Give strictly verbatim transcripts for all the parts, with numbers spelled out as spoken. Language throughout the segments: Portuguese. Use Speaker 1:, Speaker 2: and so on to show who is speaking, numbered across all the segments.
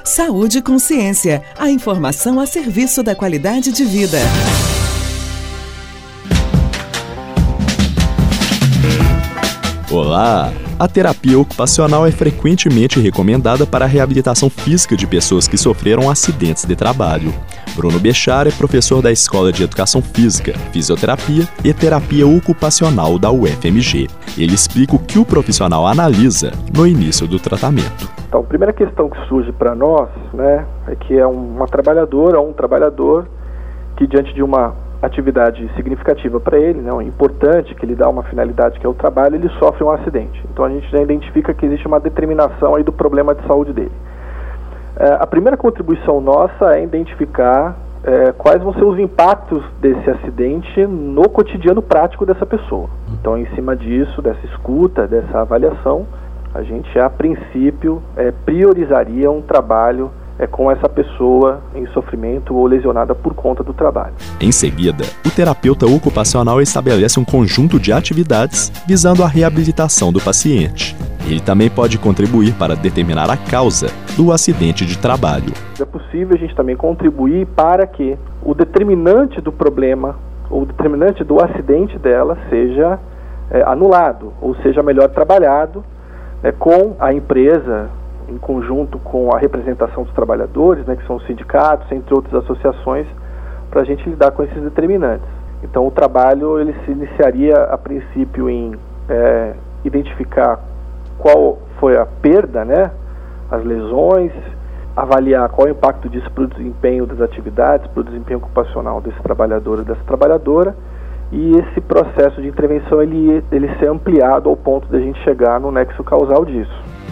Speaker 1: Saúde e Consciência, a informação a serviço da qualidade de vida.
Speaker 2: Olá! A terapia ocupacional é frequentemente recomendada para a reabilitação física de pessoas que sofreram acidentes de trabalho. Bruno Bechara é professor da Escola de Educação Física, Fisioterapia e Terapia Ocupacional da U F M G. Ele explica o que o profissional analisa no início do tratamento.
Speaker 3: Então, a primeira questão que surge para nós, né, é que é uma trabalhadora ou um trabalhador que, diante de uma atividade significativa para ele, né, importante, que lhe dá uma finalidade que é o trabalho, ele sofre um acidente. Então a gente já identifica que existe uma determinação aí do problema de saúde dele. É, a primeira contribuição nossa é identificar é, quais vão ser os impactos desse acidente no cotidiano prático dessa pessoa. Então, em cima disso, dessa escuta, dessa avaliação, a gente, a princípio, é, priorizaria um trabalho é com essa pessoa em sofrimento ou lesionada por conta do trabalho.
Speaker 2: Em seguida, o terapeuta ocupacional estabelece um conjunto de atividades visando a reabilitação do paciente. Ele também pode contribuir para determinar a causa do acidente de trabalho.
Speaker 3: É possível a gente também contribuir para que o determinante do problema ou o determinante do acidente dela seja é, anulado, ou seja melhor trabalhado é, com a empresa, em conjunto com a representação dos trabalhadores, né, que são os sindicatos, entre outras associações, para a gente lidar com esses determinantes. Então, o trabalho ele se iniciaria, a princípio, em é, identificar qual foi a perda, né, as lesões, avaliar qual é o impacto disso para o desempenho das atividades, para o desempenho ocupacional desse trabalhador ou dessa trabalhadora, e esse processo de intervenção ele, ele ser ampliado ao ponto de a gente chegar no nexo causal disso.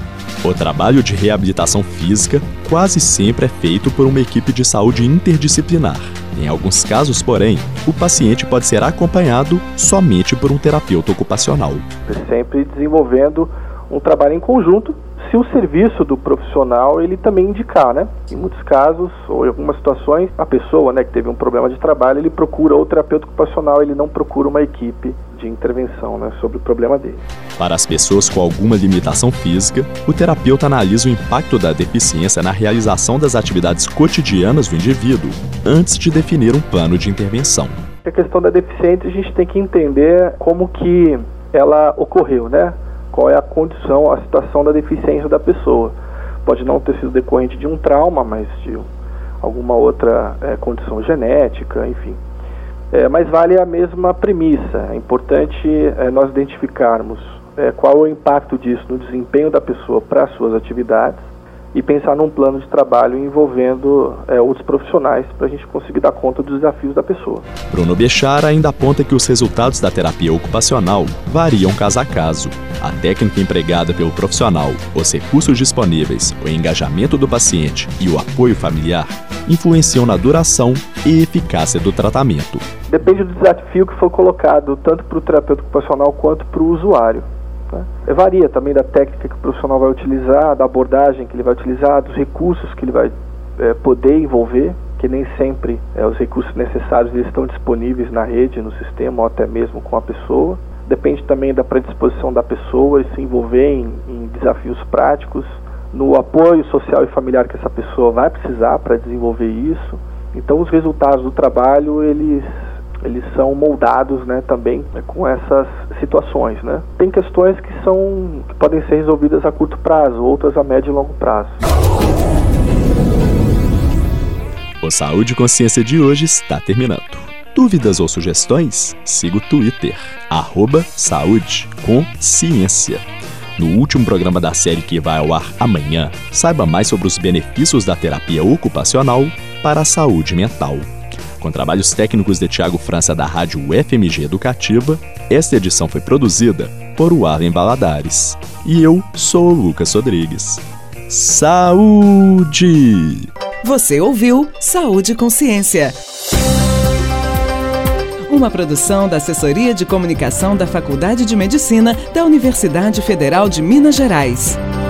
Speaker 2: O trabalho de reabilitação física quase sempre é feito por uma equipe de saúde interdisciplinar. Em alguns casos, porém, o paciente pode ser acompanhado somente por um terapeuta ocupacional.
Speaker 3: Sempre desenvolvendo um trabalho em conjunto, se o serviço do profissional ele também indicar, né? Em muitos casos, ou em algumas situações, a pessoa, né, que teve um problema de trabalho, ele procura outro terapeuta ocupacional, ele não procura uma equipe de intervenção, né, sobre o problema dele.
Speaker 2: Para as pessoas com alguma limitação física, o terapeuta analisa o impacto da deficiência na realização das atividades cotidianas do indivíduo, antes de definir um plano de intervenção.
Speaker 3: A questão da deficiência, a gente tem que entender como que ela ocorreu, né? Qual é a condição, a situação da deficiência da pessoa. Pode não ter sido decorrente de um trauma, mas de alguma outra é, condição genética, enfim. É, mas vale a mesma premissa. É importante é, nós identificarmos é, qual é o impacto disso no desempenho da pessoa para as suas atividades e pensar num plano de trabalho envolvendo é, outros profissionais para a gente conseguir dar conta dos desafios da pessoa.
Speaker 2: Bruno Bechara ainda aponta que os resultados da terapia ocupacional variam caso a caso. A técnica empregada pelo profissional, os recursos disponíveis, o engajamento do paciente e o apoio familiar influenciam na duração e eficácia do tratamento.
Speaker 3: Depende do desafio que for colocado, tanto para o terapeuta ocupacional quanto para o usuário. Né? Varia também da técnica que o profissional vai utilizar, da abordagem que ele vai utilizar, dos recursos que ele vai é, poder envolver, que nem sempre é, os recursos necessários eles estão disponíveis na rede, no sistema ou até mesmo com a pessoa. Depende também da predisposição da pessoa e se envolver em, em desafios práticos, no apoio social e familiar que essa pessoa vai precisar para desenvolver isso. Então os resultados do trabalho eles, eles são moldados, né, também, né, com essas situações. Né? Tem questões que, são, que podem ser resolvidas a curto prazo, outras a médio e longo prazo.
Speaker 2: O Saúde e Consciência de hoje está terminando. Dúvidas ou sugestões? Siga o Twitter, arroba Saúde com Ciência. No último programa da série que vai ao ar amanhã, saiba mais sobre os benefícios da terapia ocupacional para a saúde mental. Com trabalhos técnicos de Tiago França da Rádio U F M G Educativa, esta edição foi produzida por Warlen Valadares. E eu sou o Lucas Rodrigues. Saúde!
Speaker 1: Você ouviu Saúde e Consciência. Uma produção da Assessoria de Comunicação da Faculdade de Medicina da Universidade Federal de Minas Gerais.